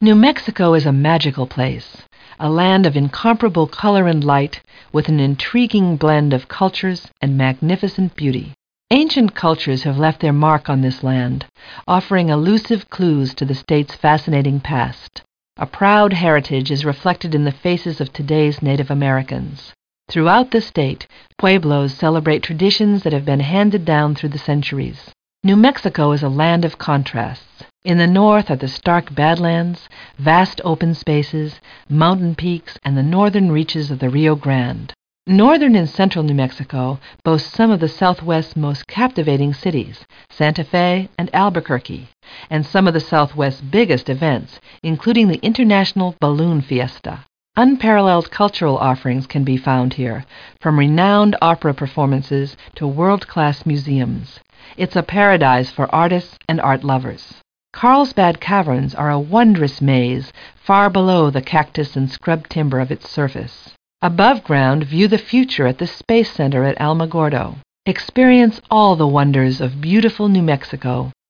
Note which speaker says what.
Speaker 1: New Mexico is a magical place, a land of incomparable color and light, with an intriguing blend of cultures and magnificent beauty. Ancient cultures have left their mark on this land, offering elusive clues to the state's fascinating past. A proud heritage is reflected in the faces of today's Native Americans. Throughout the state, pueblos celebrate traditions that have been handed down through the centuries. New Mexico is a land of contrasts. In the north are the stark Badlands, vast open spaces, mountain peaks, and the northern reaches of the Rio Grande. Northern and central New Mexico boast some of the Southwest's most captivating cities, Santa Fe and Albuquerque, and some of the Southwest's biggest events, including the International Balloon Fiesta. Unparalleled cultural offerings can be found here, from renowned opera performances to world-class museums. It's a paradise for artists and art lovers. Carlsbad Caverns are a wondrous maze far below the cactus and scrub timber of its surface. Above ground, view the future at the Space Center at Alamogordo. Experience all the wonders of beautiful New Mexico